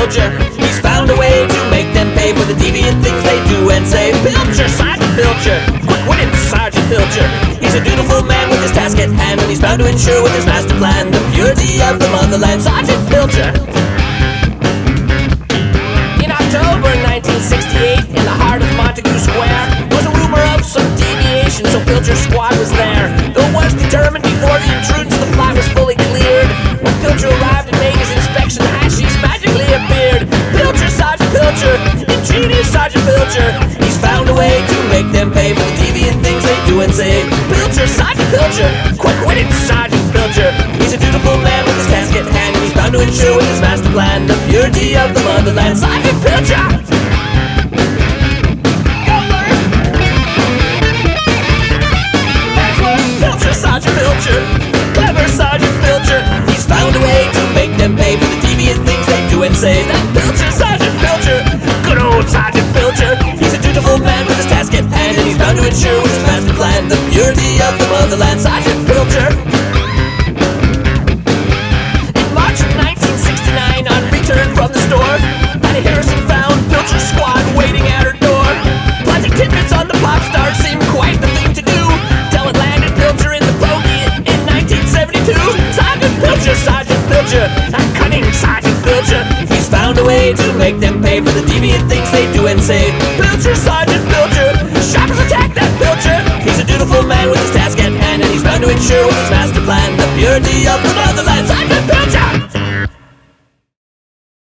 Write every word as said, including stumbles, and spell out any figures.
Pilcher. He's found a way to make them pay for the deviant things they do and say. Pilcher, Sergeant Pilcher, quick-witted Sergeant Pilcher. He's a dutiful man with his task at hand, and he's bound to ensure with his master plan the purity of the motherland. Sergeant Pilcher. In October nineteen sixty-eight, in the heart of Montague Square, was a rumor of some deviation, so Pilcher's squad was there. Though was determined before the intruders, the plot was fully cleared. When Pilcher arrived and made his inspection, the hashish magically appeared. Pilcher, Sergeant Pilcher, ingenious Sergeant Pilcher. He's found a way to make them pay for the deviant things they do and say. Pilcher, Sergeant Pilcher, quick-witted Sergeant Pilcher. He's a dutiful man with his task at hand, and he's bound to ensure with his master plan the purity of the motherland. Sergeant Pilcher! Pilcher, Sergeant Pilcher, clever Sergeant Pilcher. He's found a way to make them pay for the deviant things they do and say. That Pilcher, Sergeant Pilcher, good old Sergeant Pilcher. He's a dutiful man with his task at hand, and he's bound to ensure with his master plan the purity of the motherland. Sergeant Pilcher. In March of nineteen sixty-nine, on return from the store, Patty Harrison found Pilcher's squad waiting at her door. Planting tidbits on the pop star seemed quite the thing to do, till it landed Pilcher in the bogey in nineteen seventy-two. Sergeant Pilcher, Sergeant Pilcher, a cunning Sergeant Pilcher. He's found a way to make them pay for the deviant things they do and say. Pilcher, Sergeant Pilcher, shoppers attack that Pilcher. He's a dutiful man with his task at hand, and he's bound to ensure with his master plan the purity of the motherland.